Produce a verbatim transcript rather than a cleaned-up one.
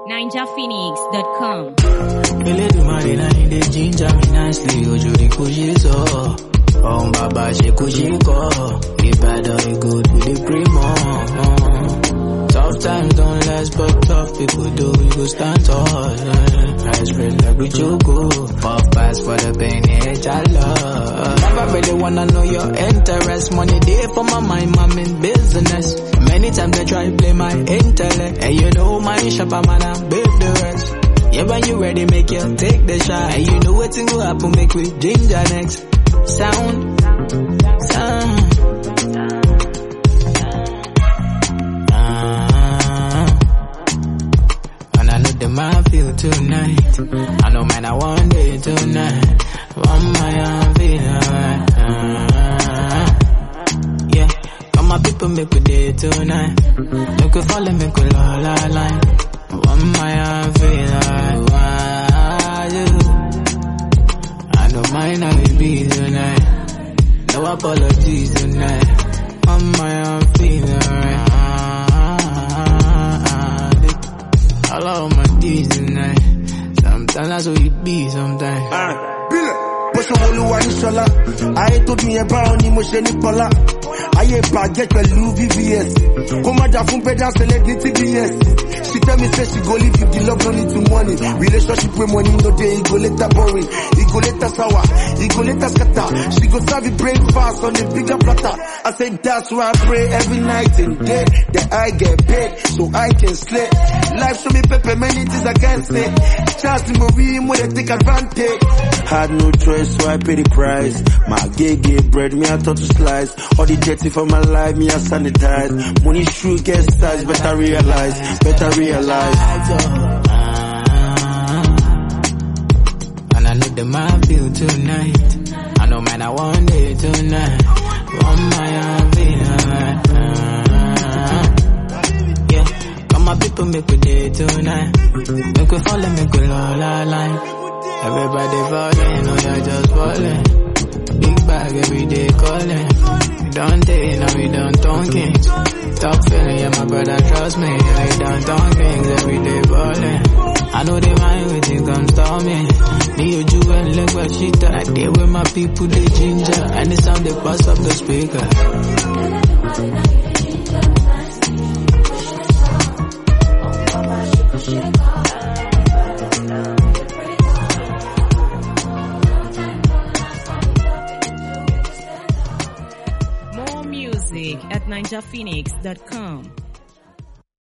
ninja phoenix dot com. Kele du marina in the ginger me nicely. Ojo di kujizo. Oh baba she kujiko. Ibadan good with the primo. Tough times don't last, but tough people do. We go stand tall. I spread like we choco. Puff pass for the pain, yeah, love. Never really wanna know your interest. Money day for my mind, I'm in business. Many times they try to play my intellect. And you know my shop, I'm gonna build the rest. Yeah, when you ready, make you take the shot. And you know what's gonna happen, make we ginger next. Sound, sound. I feel tonight. I know man I want day tonight. One my I feel alright. uh, Yeah, come my people make we day tonight. Make we follow, make we la la line. One my I feel alright. I know mine I will be tonight. No apologies tonight. One my I feel alright. I love my D's tonight. Sometimes that's what it be sometimes. Ah, Bill, push a whole one shola. I told me about emotion Nicola. I ain't get with Louis V V S. Come on, Jafun Pedra select the T B S. She tell me say she go live if the love no need to money. Relationship with money no day, he go later boring. He go later sour, he go later scatter. She go serve the breakfast on the bigger platter. I say that's why I pray every night and day that I get paid so I can slay. Life show me pepper, many things I can't say. Chance to movie, more they take advantage. Had no choice, so I pay the price. My gay gay bread, me I thought to slice. All the dirty for my life, me I sanitize. Money true get size, better realize, better realize. And I know the man feel tonight. I know man I want it tonight. One my I feel alright. Yeah, come my people make we day tonight. Make we follow, make we la la line. Everybody falling, oh you're just falling. Big bag every day calling. We don't date, now we don't talking. Stop feeling, yeah my brother trust me. Yeah, we don't talking, every day balling. I know they mind with you come stop me. Me you do and look what she thought. I did with my people they ginger. And the sound they pass up the speaker. More music at ninja phoenix dot com.